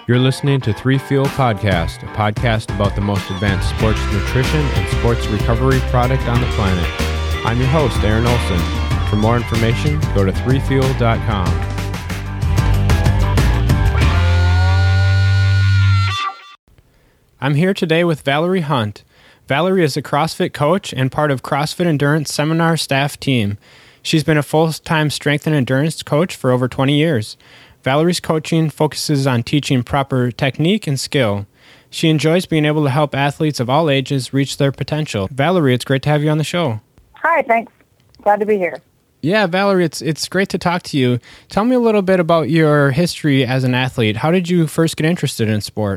You're listening to Three Fuel Podcast, a podcast about the most advanced sports nutrition and sports recovery product on the planet. I'm your host, Aaron Olson. For more information, go to threefuel.com. I'm here today with Valerie Hunt. Valerie is a CrossFit coach and part of CrossFit Endurance Seminar staff team. She's been a full-time strength and endurance coach for over 20 years. Valerie's coaching focuses on teaching proper technique and skill. She enjoys being able to help athletes of all ages reach their potential. Valerie, it's great to have you on the show. Hi, thanks. Glad to be here. Yeah, Valerie, it's great to talk to you. Tell me a little bit about your history as an athlete. How did you first get interested in sport?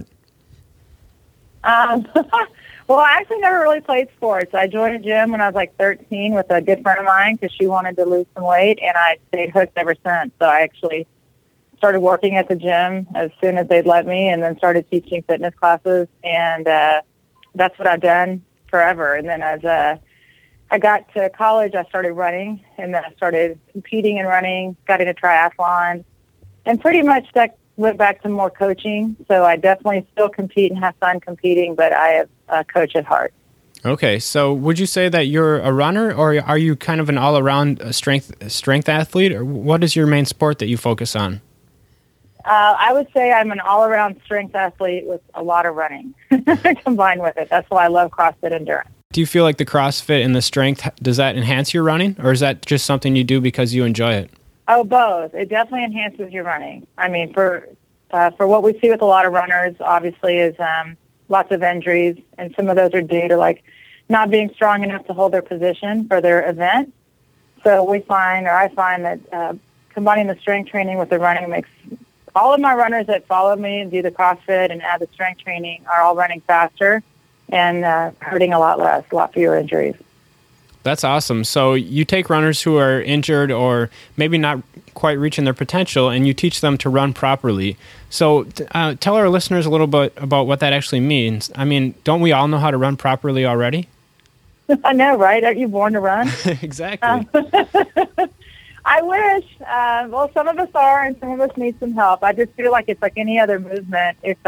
Well, I actually never really played sports. I joined a gym when I was like 13 with a good friend of mine because she wanted to lose some weight, and I stayed hooked ever since. So I actually started working at the gym as soon as they'd let me, and then started teaching fitness classes, and that's what I've done forever. And then as I got to college, I started running, and then I started competing in running, got into triathlon, and pretty much that went back to more coaching. So I definitely still compete and have fun competing, but I have a coach at heart. Okay, so would you say that you're a runner, or are you kind of an all-around strength athlete, or what is your main sport that you focus on? I would say I'm an all-around strength athlete with a lot of running combined with it. That's why I love CrossFit Endurance. Do you feel like the CrossFit and the strength, does that enhance your running, or is that just something you do because you enjoy it? Oh, both. It definitely enhances your running. I mean, for what we see with a lot of runners, obviously, is lots of injuries, and some of those are due to like not being strong enough to hold their position for their event. So I find that combining the strength training with the running makes all of my runners that follow me and do the CrossFit and add the strength training are all running faster and hurting a lot fewer injuries. That's awesome. So you take runners who are injured or maybe not quite reaching their potential, and you teach them to run properly. So tell our listeners a little bit about what that actually means. I mean, don't we all know how to run properly already? I know, right? Aren't you born to run? Exactly. I wish. Well, some of us are, and some of us need some help. I just feel like it's like any other movement. If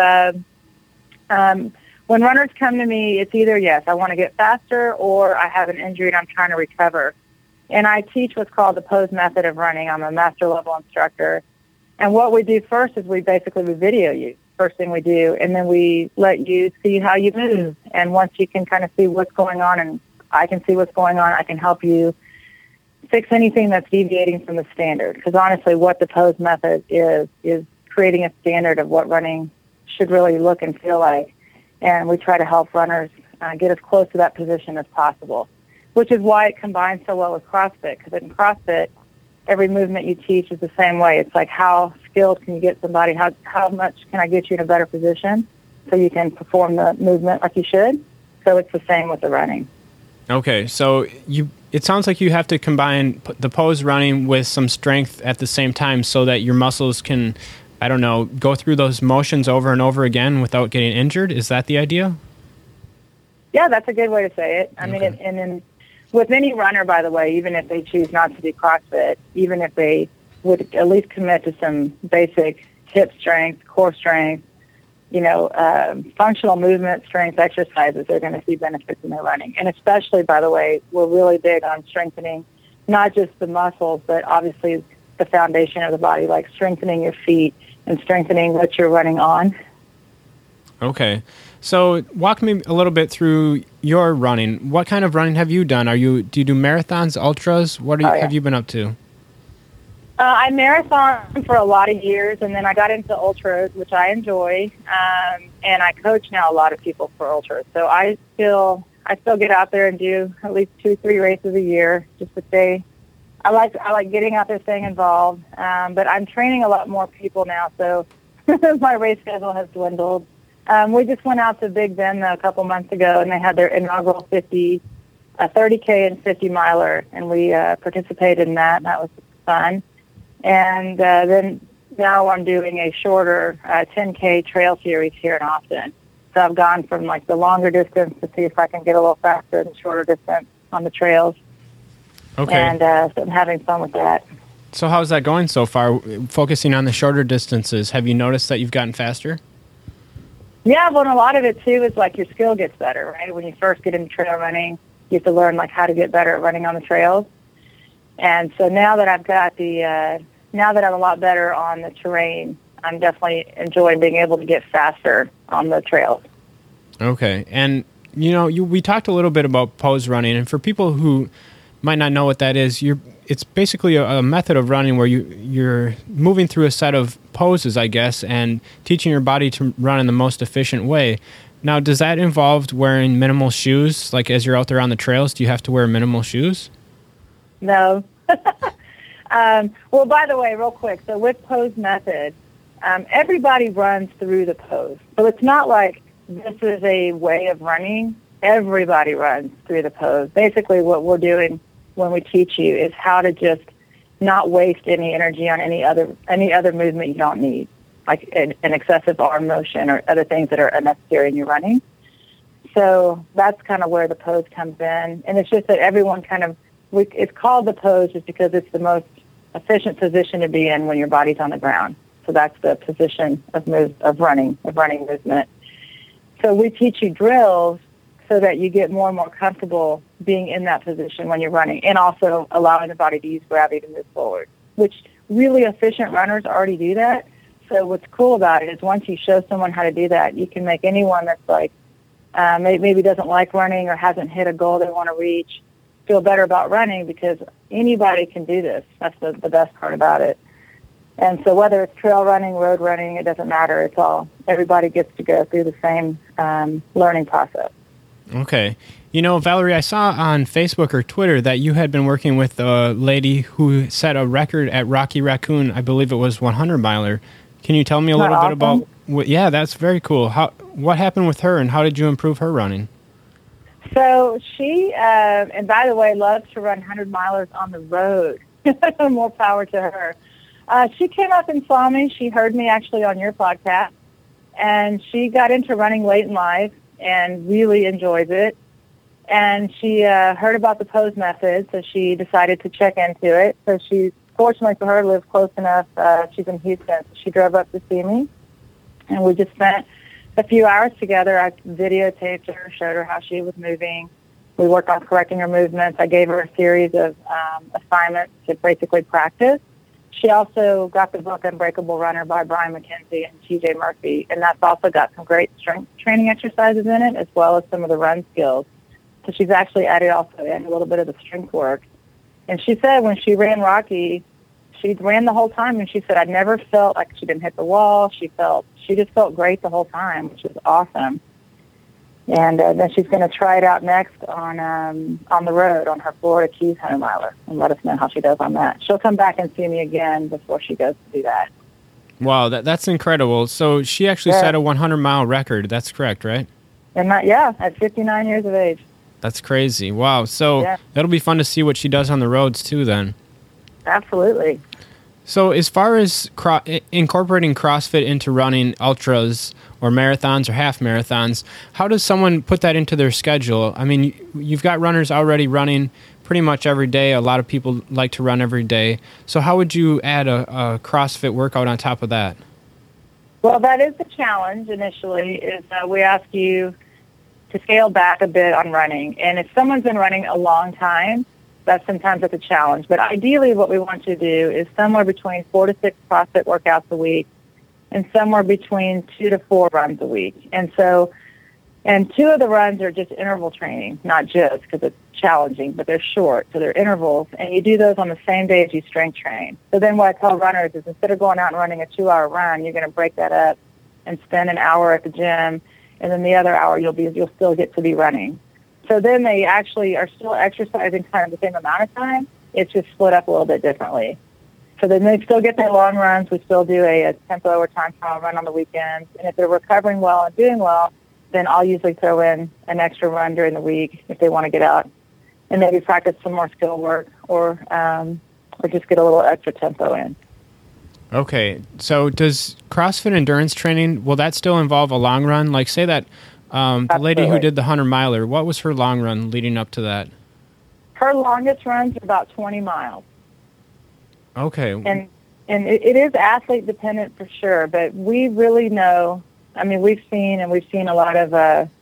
when runners come to me, it's either, yes, I want to get faster, or I have an injury and I'm trying to recover. And I teach what's called the pose method of running. I'm a master level instructor. And what we do first is we video you, first thing we do, and then we let you see how you move. And once you can kind of see what's going on, and I can see what's going on, I can help you fix anything that's deviating from the standard. Because honestly, what the pose method is creating a standard of what running should really look and feel like. And we try to help runners get as close to that position as possible, which is why it combines so well with CrossFit. Because in CrossFit, every movement you teach is the same way. It's like, how skilled can you get somebody? How much can I get you in a better position so you can perform the movement like you should? So it's the same with the running. Okay, so it sounds like you have to combine the pose running with some strength at the same time so that your muscles can, I don't know, go through those motions over and over again without getting injured. Is that the idea? Yeah, that's a good way to say it. I mean, and with any runner, by the way, even if they choose not to do CrossFit, even if they would at least commit to some basic hip strength, core strength, functional movement strength exercises, they're going to see benefits in their running. And especially, by the way, we're really big on strengthening not just the muscles, but obviously the foundation of the body, like strengthening your feet and strengthening what you're running on. Okay. So walk me a little bit through your running. What kind of running have you done? Do you do marathons, ultras? What have you been up to? I marathoned for a lot of years, and then I got into ultras, which I enjoy, and I coach now a lot of people for ultras. So I still get out there and do at least 2-3 races a year just to stay. I like getting out there, staying involved, but I'm training a lot more people now, so my race schedule has dwindled. We just went out to Big Bend a couple months ago, and they had their inaugural 30K and 50 miler, and we participated in that, and that was fun. And then now I'm doing a shorter 10K trail series here in Austin. So I've gone from like the longer distance to see if I can get a little faster in the shorter distance on the trails. Okay. And so I'm having fun with that. So how's that going so far? Focusing on the shorter distances, have you noticed that you've gotten faster? Yeah, but a lot of it too is like your skill gets better, right? When you first get into trail running, you have to learn like how to get better at running on the trails. And so now that I've got now that I'm a lot better on the terrain, I'm definitely enjoying being able to get faster on the trails. Okay. And, we talked a little bit about pose running. And for people who might not know what that is, it's basically a method of running where you're moving through a set of poses, I guess, and teaching your body to run in the most efficient way. Now, does that involve wearing minimal shoes? Like as you're out there on the trails, do you have to wear minimal shoes? No. Well, by the way, real quick, so with pose method, everybody runs through the pose. So it's not like this is a way of running. Everybody runs through the pose. Basically, what we're doing when we teach you is how to just not waste any energy on any other movement you don't need, like an excessive arm motion or other things that are unnecessary in your running. So that's kind of where the pose comes in. And it's just that everyone it's called the pose just because it's the most efficient position to be in when your body's on the ground. So that's the position of running movement. So we teach you drills so that you get more and more comfortable being in that position when you're running, and also allowing the body to use gravity to move forward, which really efficient runners already do that. So what's cool about it is once you show someone how to do that, you can make anyone that's like maybe doesn't like running or hasn't hit a goal they want to reach feel better about running, because anybody can do this. That's the best part about it. And so whether it's trail running, road running, it doesn't matter. Everybody gets to go through the same learning process. Okay. Valerie, I saw on Facebook or Twitter that you had been working with a lady who set a record at Rocky Raccoon. I believe it was 100-miler. Can you tell me a little bit about... Yeah, that's very cool. What happened with her, and how did you improve her running? So she, and by the way, loves to run 100-milers on the road. More power to her. She came up and saw me. She heard me actually on your podcast, and she got into running late in life and really enjoys it. And she heard about the pose method, so she decided to check into it. So she, fortunately for her, lives close enough. She's in Houston. So she drove up to see me, and we just spent a few hours together. I videotaped her, showed her how she was moving. We worked on correcting her movements. I gave her a series of assignments to basically practice. She also got the book Unbreakable Runner by Brian McKenzie and TJ Murphy, and that's also got some great strength training exercises in it, as well as some of the run skills. So she's actually added also in a little bit of the strength work. And she said when she ran Rocky, she ran the whole time, and she said, I never felt like she didn't hit the wall. She just felt great the whole time, which is awesome. And then she's going to try it out next on the road on her Florida Keys 100-miler, and let us know how she does on that. She'll come back and see me again before she goes to do that. Wow, that's incredible. So she actually set a 100-mile record. That's correct, right? And at 59 years of age. That's crazy. Wow. So that'll be fun to see what she does on the roads too then. Absolutely. So as far as incorporating CrossFit into running ultras or marathons or half marathons, how does someone put that into their schedule? I mean, you've got runners already running pretty much every day. A lot of people like to run every day. So how would you add a CrossFit workout on top of that? Well, that is the challenge initially, is we ask you to scale back a bit on running. And if someone's been running a long time, sometimes that's a challenge. But ideally what we want you to do is somewhere between 4 to 6 CrossFit workouts a week and somewhere between 2 to 4 runs a week. And 2 of the runs are just interval training, not just because it's challenging, but they're short, so they're intervals. And you do those on the same day as you strength train. So then what I tell runners is instead of going out and running a 2-hour run, you're going to break that up and spend an hour at the gym, and then the other hour you'll still get to be running. So then they actually are still exercising kind of the same amount of time. It's just split up a little bit differently. So then they still get their long runs. We still do a tempo or time trial run on the weekends. And if they're recovering well and doing well, then I'll usually throw in an extra run during the week if they want to get out and maybe practice some more skill work or just get a little extra tempo in. Okay. So does CrossFit endurance training, will that still involve a long run? Like say that the lady who did the 100-miler, what was her long run leading up to that? Her longest runs are about 20 miles. Okay. And it is athlete dependent for sure, but we really know I mean, we've seen a lot of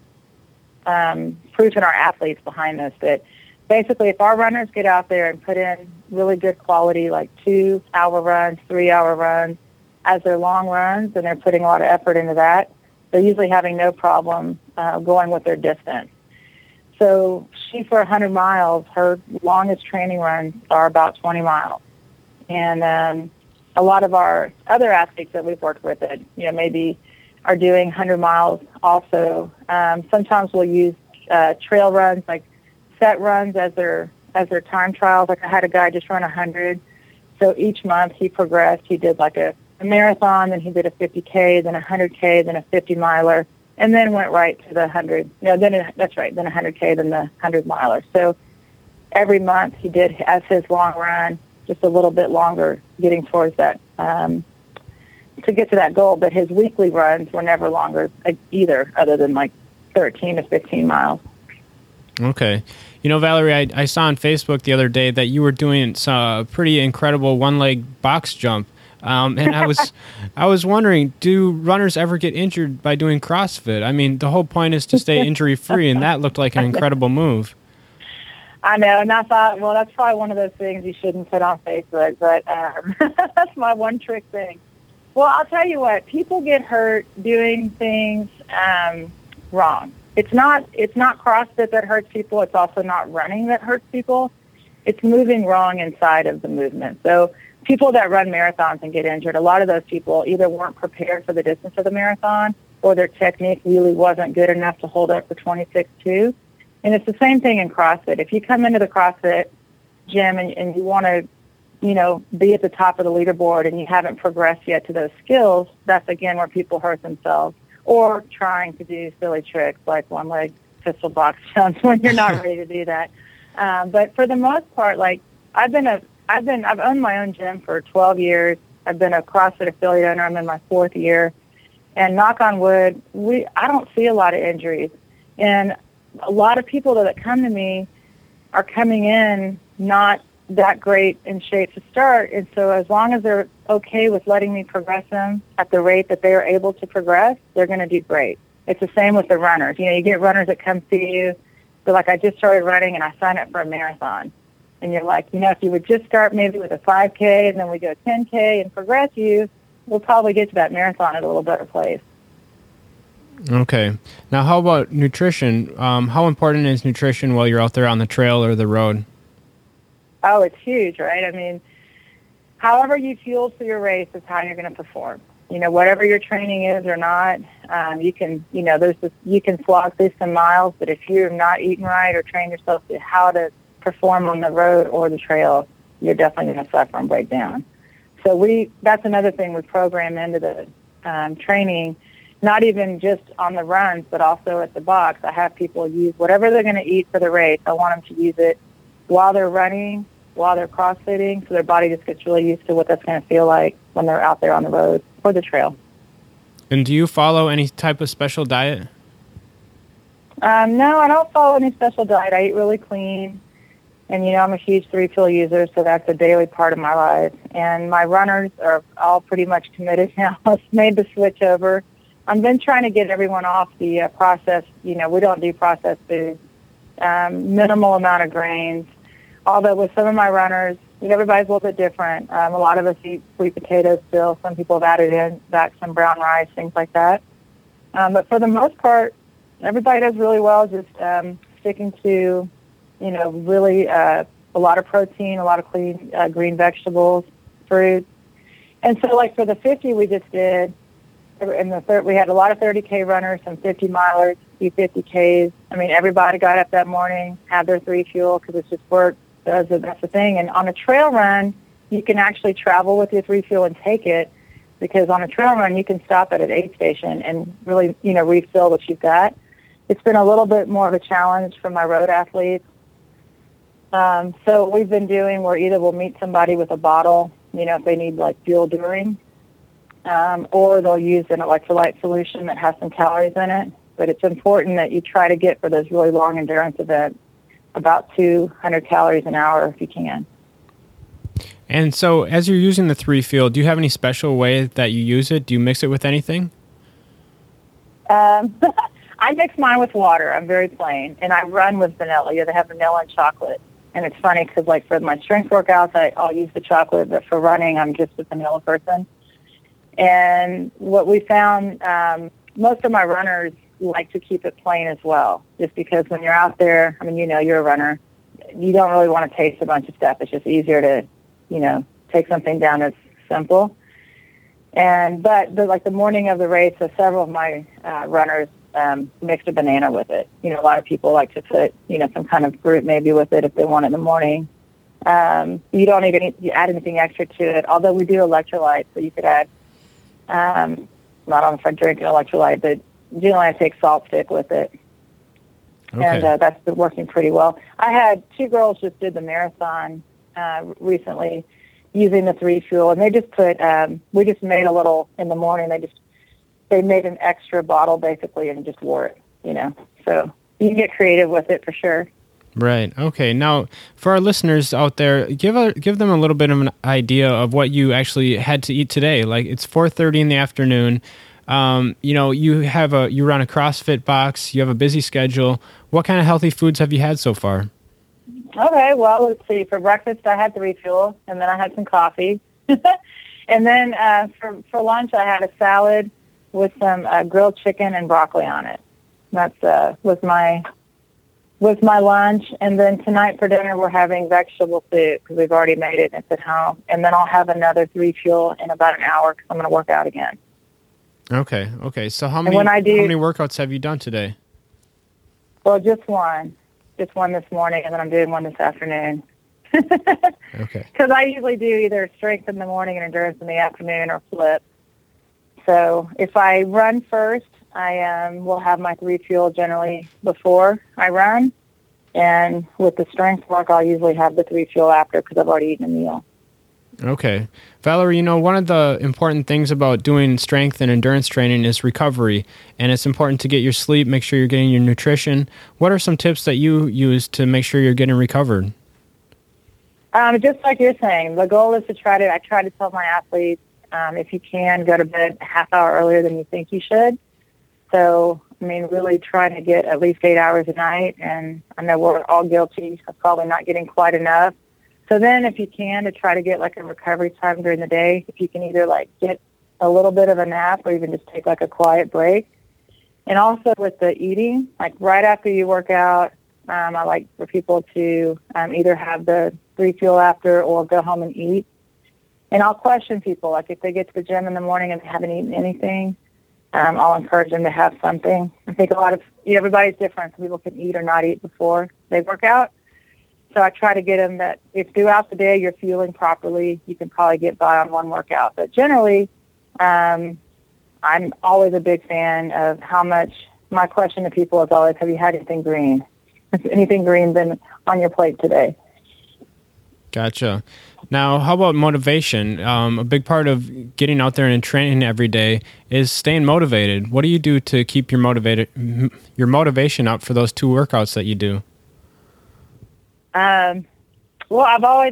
proof in our athletes behind this that basically if our runners get out there and put in really good quality, like 2-hour runs, 3-hour runs as their long runs, and they're putting a lot of effort into that, they're usually having no problem going with their distance. So she, for 100 miles, her longest training runs are about 20 miles. And a lot of our other athletes that we've worked with that, maybe are doing 100 miles also. Sometimes we'll use trail runs, like set runs as their time trials. Like I had a guy just run 100. So each month he progressed. He did like a marathon, then he did a 50K, then a 100K, then a 50 miler, and then went right to the 100. Then 100K, then the 100 miler. So every month he did as his long run, just a little bit longer, getting towards that, to get to that goal. But his weekly runs were never longer either, other than like 13 to 15 miles. Okay. Valerie, I saw on Facebook the other day that you were doing a pretty incredible one-leg box jump. And I was wondering, do runners ever get injured by doing CrossFit? I mean, the whole point is to stay injury-free, and that looked like an incredible move. I know, and I thought, well, that's probably one of those things you shouldn't put on Facebook, but that's my one trick thing. Well, I'll tell you what, people get hurt doing things wrong. It's not CrossFit that hurts people. It's also not running that hurts people. It's moving wrong inside of the movement. So people that run marathons and get injured, a lot of those people either weren't prepared for the distance of the marathon or their technique really wasn't good enough to hold up for 26.2. And it's the same thing in CrossFit. If you come into the CrossFit gym and you want to, be at the top of the leaderboard and you haven't progressed yet to those skills, that's, again, where people hurt themselves or trying to do silly tricks like one-leg pistol box jumps when you're not ready to do that. But for the most part, like I've owned my own gym for 12 years. I've been a CrossFit affiliate owner. I'm in my 4th year. And knock on wood, I don't see a lot of injuries. And a lot of people that come to me are coming in not that great in shape to start. And so as long as they're okay with letting me progress them at the rate that they are able to progress, they're going to do great. It's the same with the runners. You get runners that come see you. They're like, I just started running and I signed up for a marathon. And you're like, if you would just start maybe with a 5K and then we go 10K and progress you, we'll probably get to that marathon at a little better place. Okay. Now, how about nutrition? How important is nutrition while you're out there on the trail or the road? Oh, it's huge, right? I mean, however you fuel for your race is how you're going to perform. Whatever your training is or not, you can, you can slog through some miles, but if you're not eating right or train yourself to how to perform on the road or the trail, you're definitely going to suffer and break down. So that's another thing we program into the training, not even just on the runs, but also at the box. I have people use whatever they're going to eat for the race. I want them to use it while they're running, while they're crossfitting, so their body just gets really used to what that's going to feel like when they're out there on the road or the trail. And do you follow any type of special diet? No, I don't follow any special diet. I eat really clean. And, I'm a huge 3-Fuel user, so that's a daily part of my life. And my runners are all pretty much committed now. I've made the switch over. I've been trying to get everyone off the processed, we don't do processed foods, minimal amount of grains. Although with some of my runners, everybody's a little bit different. A lot of us eat sweet potatoes still. Some people have added in back some brown rice, things like that. But for the most part, everybody does really well just sticking to, really a lot of protein, a lot of clean green vegetables, fruit. And so like for the 50 we just did, in the we had a lot of 30K runners, some 50 milers, few 50Ks. I mean, everybody got up that morning, had their 3-Fuel because it's just work. That's the thing. And on a trail run, you can actually travel with your 3-Fuel and take it, because on a trail run, you can stop at an aid station and really, refill what you've got. It's been a little bit more of a challenge for my road athletes. So what we've been doing, where either we'll meet somebody with a bottle, if they need like fuel during, or they'll use an electrolyte solution that has some calories in it. But it's important that you try to get, for those really long endurance events, about 200 calories an hour if you can. And so as you're using the 3-Fuel, do you have any special way that you use it? Do you mix it with anything? I mix mine with water. I'm very plain, and I run with vanilla. They have vanilla and chocolate, and it's funny because, like, for my strength workouts, I'll use the chocolate, but for running, I'm just a vanilla person. And what we found, most of my runners like to keep it plain as well, just because when you're out there, I mean, you're a runner, you don't really want to taste a bunch of stuff. It's just easier to, take something down that's simple. But the morning of the race, so several of my runners mixed a banana with it. A lot of people like to put, some kind of fruit maybe with it if they want it in the morning. You don't even need to add anything extra to it, although we do electrolytes, so you could add, I don't know if I drink an electrolyte, but generally I take salt stick with it. Okay. And that's been working pretty well. I had 2 girls just did the marathon recently using the 3 Fuel, and they just put, we just made a little in the morning. They made an extra bottle basically and just wore it, So you can get creative with it for sure. Right. Okay. Now, for our listeners out there, give them a little bit of an idea of what you actually had to eat today. Like, it's 4:30 in the afternoon. You run a CrossFit box. You have a busy schedule. What kind of healthy foods have you had so far? Okay. Well, let's see. For breakfast, I had 3 Fuel, and then I had some coffee, and then for lunch, I had a salad with some grilled chicken and broccoli on it. That's was my lunch, and then tonight for dinner we're having vegetable soup because we've already made it and it's at home. And then I'll have another 3 Fuel in about an hour because I'm going to work out again. Okay. So how many workouts have you done today? Well, just one this morning, and then I'm doing one this afternoon. Okay. Because I usually do either strength in the morning and endurance in the afternoon, or flip. So if I run first, I will have my 3 Fuel generally before I run. And with the strength work, I'll usually have the 3 Fuel after because I've already eaten a meal. Okay. Valerie, one of the important things about doing strength and endurance training is recovery. And it's important to get your sleep, make sure you're getting your nutrition. What are some tips that you use to make sure you're getting recovered? Just like you're saying, the goal is I try to tell my athletes, if you can, go to bed a half hour earlier than you think you should. So, really trying to get at least 8 hours a night, and I know we're all guilty of probably not getting quite enough. So then if you can, to try to get like a recovery time during the day, if you can either like get a little bit of a nap or even just take like a quiet break. And also with the eating, like right after you work out, I like for people to either have the 3 Fuel after or go home and eat. And I'll question people, like if they get to the gym in the morning and they haven't eaten anything, I'll encourage them to have something. I think everybody's different. Some people can eat or not eat before they work out. So I try to get them that if throughout the day you're fueling properly, you can probably get by on one workout. But generally, I'm always a big fan of how much, my question to people is always, have you had anything green? Has anything green been on your plate today? Gotcha. Now, how about motivation? A big part of getting out there and training every day is staying motivated. What do you do to keep your motivation up for those 2 workouts that you do? Well, I've always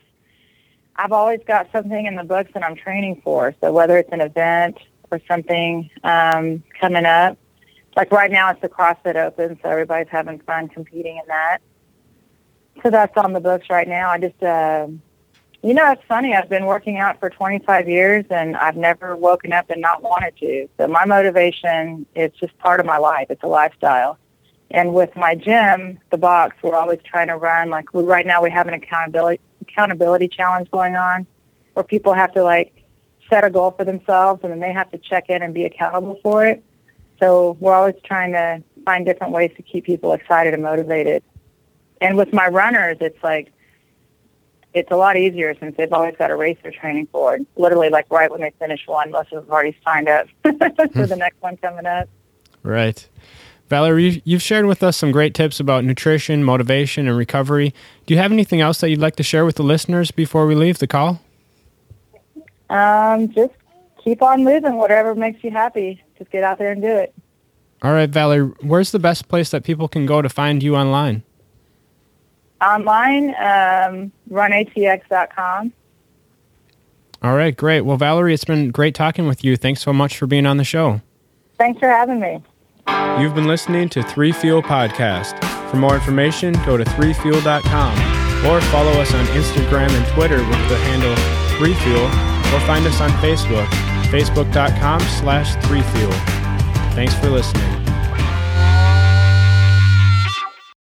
got something in the books that I'm training for. So whether it's an event or something coming up, like right now it's the CrossFit Open, so everybody's having fun competing in that. So that's on the books right now. I just, it's funny. I've been working out for 25 years, and I've never woken up and not wanted to. So my motivation is just part of my life. It's a lifestyle. And with my gym, the box, we're always trying to run. Like right now we have an accountability challenge going on where people have to like set a goal for themselves, and then they have to check in and be accountable for it. So we're always trying to find different ways to keep people excited and motivated. And with my runners, it's a lot easier since they've always got a race they're training for. Literally, like right when they finish one, most of them have already signed up for the next one coming up. Right. Valerie, you've shared with us some great tips about nutrition, motivation, and recovery. Do you have anything else that you'd like to share with the listeners before we leave the call? Just keep on moving, whatever makes you happy. Just get out there and do it. All right, Valerie, where's the best place that people can go to find you online? Online, runatx.com. All right, great. Well, Valerie, it's been great talking with you. Thanks so much for being on the show. Thanks for having me. You've been listening to 3Fuel Podcast. For more information, go to 3fuel.com or follow us on Instagram and Twitter with the handle 3Fuel, or find us on Facebook, facebook.com/3Fuel. Thanks for listening.